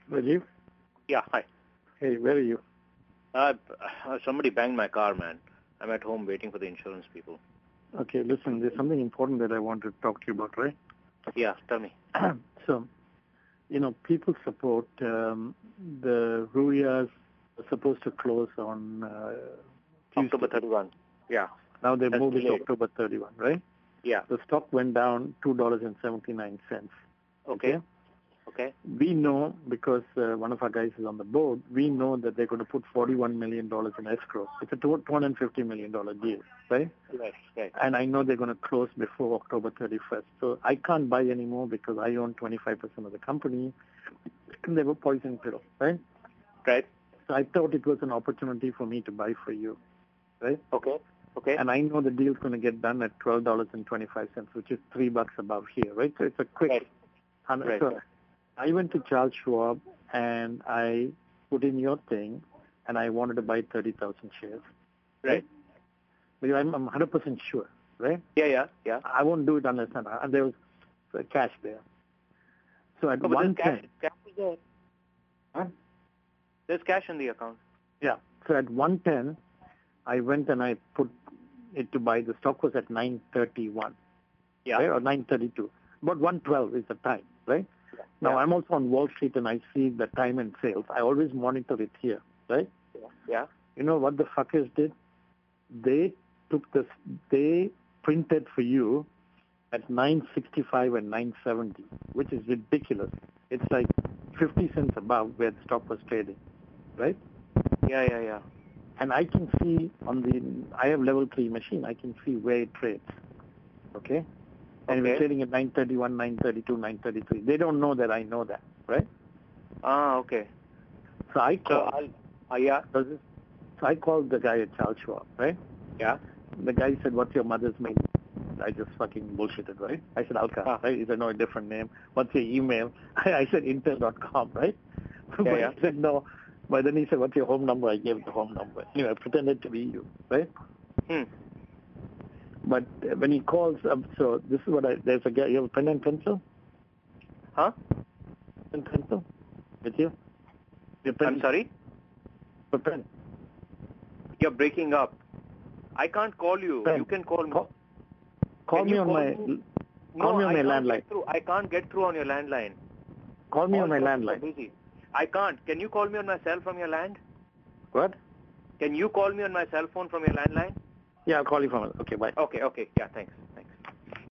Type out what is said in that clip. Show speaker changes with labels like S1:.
S1: Rajiv?
S2: Yeah, hi.
S1: Hey, where are you?
S2: Somebody banged my car, man. I'm at home waiting for the insurance people.
S1: Okay, listen, there's something important that I want to talk to you about, right?
S2: Yeah, tell me.
S1: So, people support the Ruyas are supposed to close on Tuesday.
S2: October 31. Yeah.
S1: Now they
S2: That's
S1: moved it to
S2: delayed.
S1: October 31, right?
S2: Yeah.
S1: The stock went down $2.79.
S2: Okay. Okay.
S1: We know, because one of our guys is on the board, we know that they're going to put $41 million in escrow. It's a $250 million deal, right?
S2: Right.
S1: And I know they're going to close before October 31st. So I can't buy anymore because I own 25% of the company. And they were poison pill, right?
S2: Right.
S1: So I thought it was an opportunity for me to buy for you, right?
S2: Okay.
S1: And I know the deal's going to get done at $12.25, which is $3 above here, right? So it's a quick.
S2: Right. Right.
S1: So I went to Charles Schwab and I put in your thing, and I wanted to buy 30,000 shares.
S2: Right.
S1: Because I'm 100% sure, right?
S2: Yeah.
S1: I won't do it unless and there was cash there. So at 110,
S2: cash is there.
S1: Huh?
S2: There's cash in the account.
S1: Yeah. So at 110, I went and I put it to buy. The stock was at 931,
S2: Yeah.
S1: right? Or 932. About 112 is the time, right?
S2: Yeah.
S1: Now I'm also on Wall Street and I see the time and sales. I always monitor it here, right?
S2: Yeah.
S1: You know what the fuckers did? They printed for you at 965 and 970, which is ridiculous. It's like 50 cents above where the stock was trading, right?
S2: Yeah.
S1: And I can see I have level 3 machine, I can see where it trades, okay? And
S2: Okay.
S1: it's trading at 931, 932, 933. They don't know that I know that, right?
S2: Okay.
S1: So I called.
S2: Yeah.
S1: So I called the guy at Charles Schwab, right?
S2: Yeah.
S1: The guy said, "What's your mother's maiden name?" I just fucking bullshitted, right? I said, Alka, right? He said, "No, a different name." "What's your email?" I said, Intel.com, right?
S2: Yeah.
S1: He said, "No." But then he said, "What's your home number?" I gave the home number. I pretended to be you, right? But when he calls up, so this is what there's a guy, you have a pen and pencil?
S2: Huh?
S1: Pen and pencil? With you?
S2: I'm sorry?
S1: A pen.
S2: You're breaking up. I can't call you.
S1: Pen.
S2: You can call me.
S1: Call me on my landline.
S2: I can't get through on your landline.
S1: Call me on my landline.
S2: Busy. I can't. Can you call me on my cell from your land?
S1: What?
S2: Can you call me on my cell phone from your landline?
S1: Yeah, I'll call you from it. Okay, bye.
S2: Okay. Yeah, thanks.